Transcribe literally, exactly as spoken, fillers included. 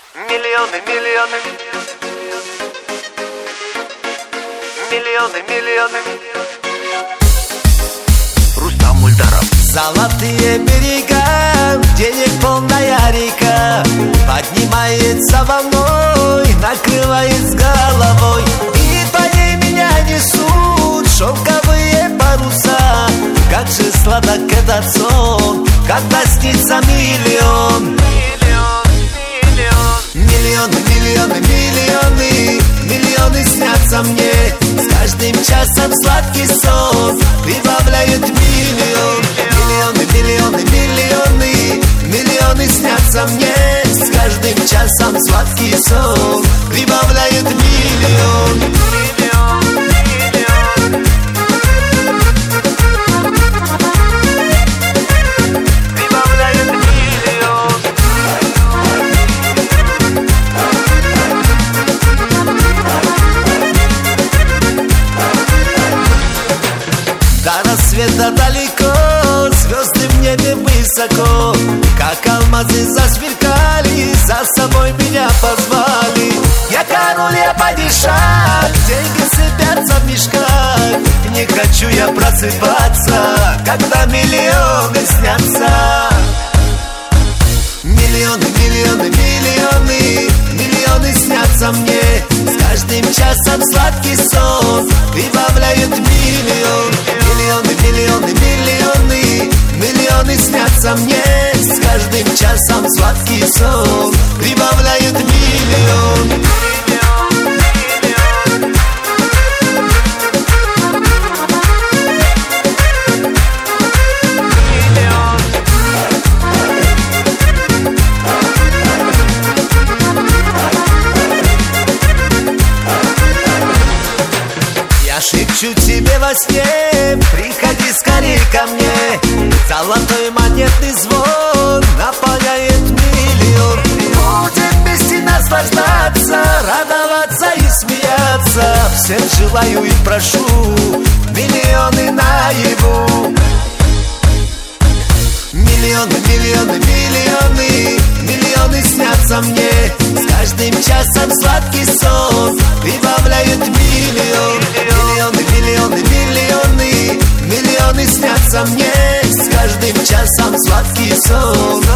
Миллионы, миллионы, миллионы, миллионы. Рустам Мульдаров. Золотые берега, денег полная река, поднимается волной, накрывает с головой. И по ней меня несут шелковые паруса. Как же сладок этот сон, когда снится миллион. Миллионы, миллионы, миллионы, миллионы снятся мне. С каждым часом сладкий сон прибавляет миллион. Миллионы, миллионы, миллионы, миллионы снятся мне. С каждым часом сладкий сон прибавляет миллион. До рассвета далеко, звезды в небе высоко, как алмазы засверкали, за собой меня позвали. Я король, я падишах, деньги сыпятся в мешках. Не хочу я просыпаться, когда миллионы снятся. Миллионы, миллионы, миллионы, миллионы снятся мне. С каждым часом сладкий сон прибавляет миллион. Миллионы, миллионы, миллионы, миллионы снятся мне. С каждым часом сладкий сон прибавляет миллион. Я шепчу тебе во сне, приходи скорее ко мне. Золотой монетный звон наполняет миллион. Будем вместе наслаждаться, радоваться и смеяться. Всем желаю и прошу миллионы наяву. Миллионы, миллионы, миллионы, миллионы снятся мне. С каждым часом сладкий сон прибавляет миллион. Миллионы, миллионы, миллионы, миллионы снятся мне. С каждым часом сладкий сон